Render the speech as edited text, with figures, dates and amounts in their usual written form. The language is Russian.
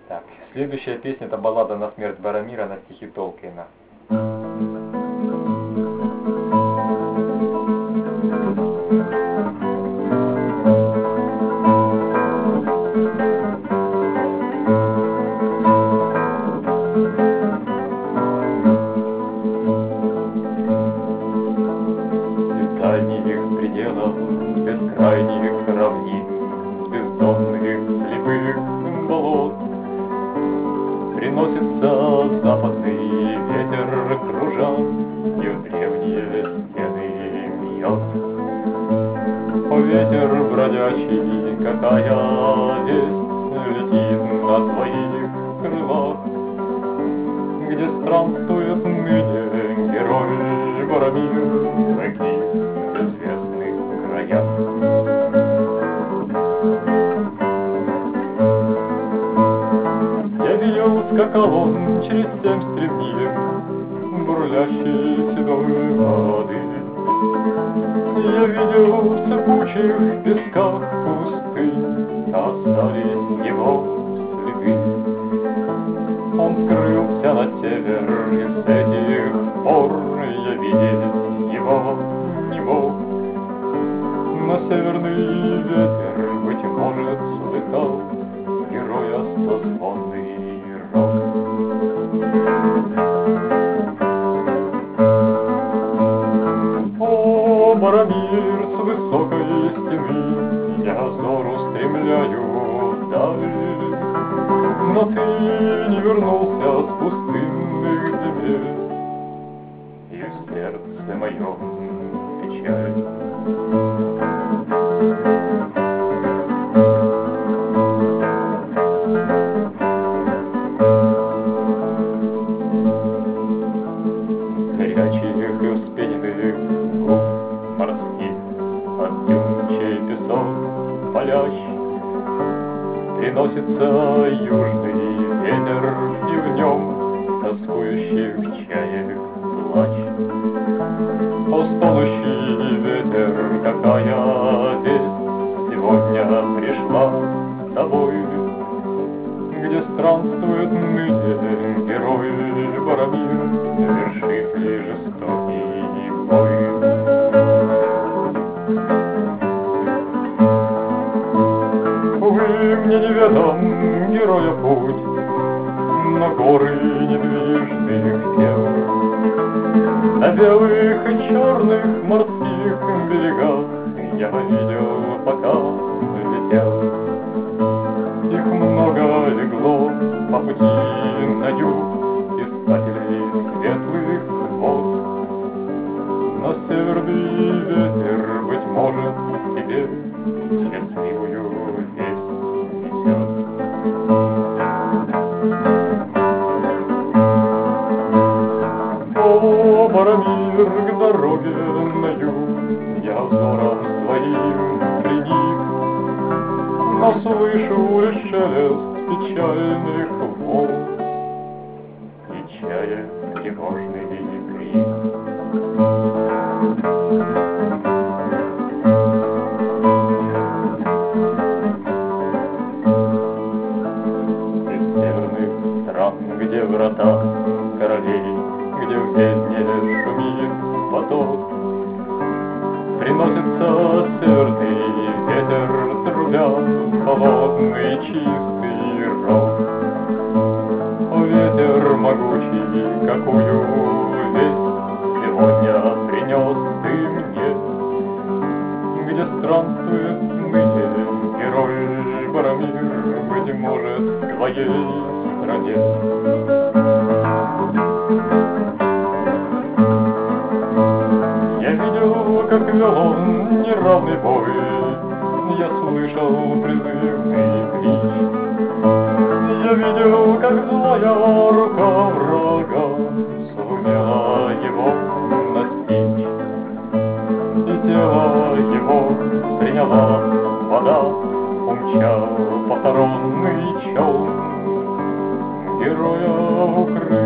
Так, следующая песня — это баллада «На смерть Боромира» на стихи Толкиена. Из дальних пределов бескрайних равнин, с бездонных слепых болот приносится западный ветер, кружа, и в древние стены бьет. О, ветер бродячий, какая весть летит на твоих крылах, где странствует ныне герой Боромир в таких безвестных краях. Я видел, скакал он через 7 стремнин бурлящей седой воды. Я видел в цепучих песках пустынь остались его следы. Он скрылся на север, и с этих пор я видеть его не мог. Но северный ветер, быть может, слыхал героя созвонный рог. О, Боромир, с высокой стены я взор устремляю вдаль, но ты не вернулся с пустынных земель, и в сердце моем печаль. Горячих и вспененных губ морских от дюнчей песок палящий приносится южный ветер, и в нем тоскующих чаек плач. О, стонущий ветер, какая весть сегодня пришла с тобой, где странствует ныне герой Боромир, вершит ли жестокий бой. Увы, мне неведом героя путь на горы недвижных тел, на белых и черных морских берегах я видел, пока летел. Их много легло по пути на юг искателей светлых вод, но северный ветер, быть может, тебе счастливую весть несет. О, Боромир, к дороге на юг я взором своим приник, но слышу лишь шелест печальных волн и чаек тревожный крик. Из северных стран, где врата королей, где в бездне шумит поток, приносится северный ветер, трубя холодный чистый рог. О, ветер могучий, какую весть сегодня принес ты мне, где странствует ныне герой Боромир, быть может, в твоей стране. Я видел, как вел он неравный бой, я слышал призывный клич. Я видел, как злая рука врага сумела его настичь, и тело его приняла вода, умчал похоронный челн героя укрыть.